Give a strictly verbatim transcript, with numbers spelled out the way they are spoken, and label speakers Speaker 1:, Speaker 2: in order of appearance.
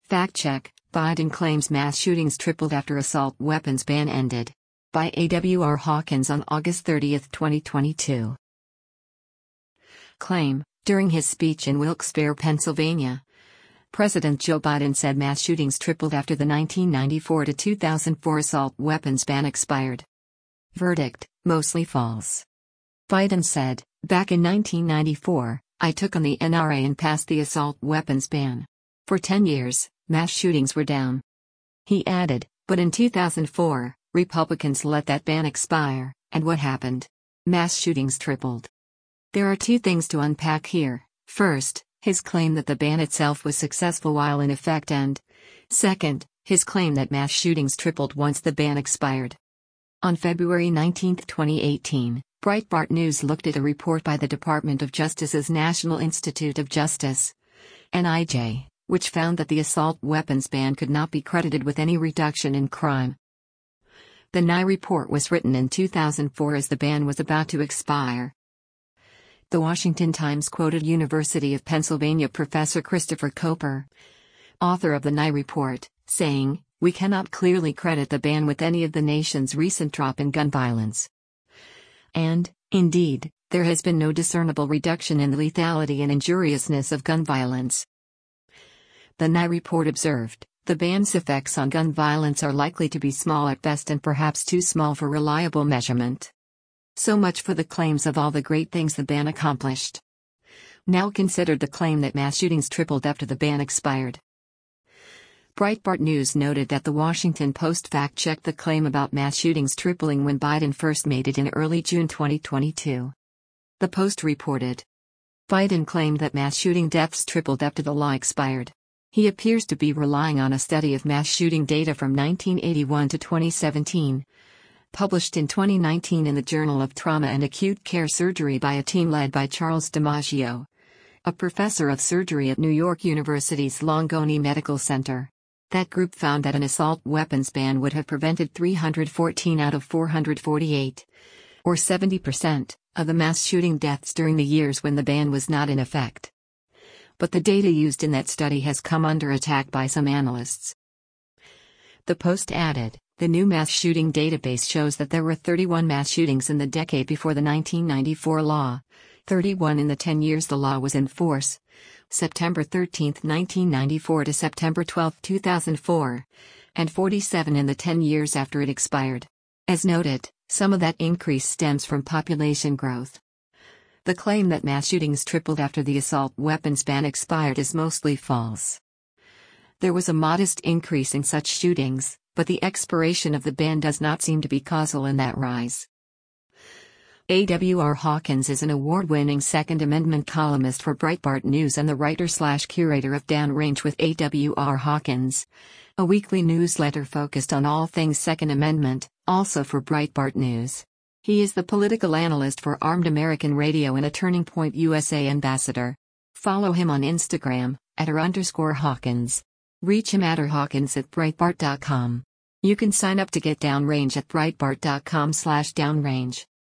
Speaker 1: Fact check: Biden claims mass shootings tripled after assault weapons ban ended. By A W R Hawkins on August thirtieth, twenty twenty-two. Claim: During his speech in Wilkes-Barre, Pennsylvania, President Joe Biden said mass shootings tripled after the nineteen ninety-four to two thousand four assault weapons ban expired. Verdict: mostly false. Biden said, "Back in nineteen ninety-four, I took on the N R A and passed the assault weapons ban. For ten years, mass shootings were down." He added, "But in two thousand four, Republicans let that ban expire, and what happened? Mass shootings tripled." There are two things to unpack here. First, his claim that the ban itself was successful while in effect, and second, his claim that mass shootings tripled once the ban expired. On February nineteenth, twenty eighteen, Breitbart News looked at a report by the Department of Justice's National Institute of Justice, N I J, which found that the assault weapons ban could not be credited with any reduction in crime. The N I report was written in two thousand four as the ban was about to expire. The Washington Times quoted University of Pennsylvania professor Christopher Koper, author of the N I report, saying, "We cannot clearly credit the ban with any of the nation's recent drop in gun violence." And, indeed, there has been no discernible reduction in the lethality and injuriousness of gun violence. The N I report observed, the ban's effects on gun violence are likely to be small at best and perhaps too small for reliable measurement. So much for the claims of all the great things the ban accomplished. Now consider the claim that mass shootings tripled after the ban expired. Breitbart News noted that the Washington Post fact-checked the claim about mass shootings tripling when Biden first made it in early June twenty twenty-two. The Post reported, Biden claimed that mass shooting deaths tripled after the law expired. He appears to be relying on a study of mass shooting data from nineteen eighty-one to twenty seventeen, published in twenty nineteen in the Journal of Trauma and Acute Care Surgery by a team led by Charles DiMaggio, a professor of surgery at New York University's Langone Medical Center. That group found that an assault weapons ban would have prevented three hundred fourteen out of four hundred forty-eight, or seventy percent, of the mass shooting deaths during the years when the ban was not in effect. But the data used in that study has come under attack by some analysts. The Post added, the new mass shooting database shows that there were thirty-one mass shootings in the decade before the nineteen ninety-four law, thirty-one in the ten years the law was in force, September thirteenth, nineteen ninety-four to September twelfth, two thousand four, and forty-seven in the ten years after it expired. As noted, some of that increase stems from population growth. The claim that mass shootings tripled after the assault weapons ban expired is mostly false. There was a modest increase in such shootings, but the expiration of the ban does not seem to be causal in that rise. A W R Hawkins is an award-winning Second Amendment columnist for Breitbart News and the writer-slash-curator of Downrange with A W R Hawkins, a weekly newsletter focused on all things Second Amendment, also for Breitbart News. He is the political analyst for Armed American Radio and a Turning Point U S A ambassador. Follow him on Instagram, at r underscore Hawkins. Reach him at r hawkins at breitbart dot com. You can sign up to get Downrange at breitbart dot com slash downrange.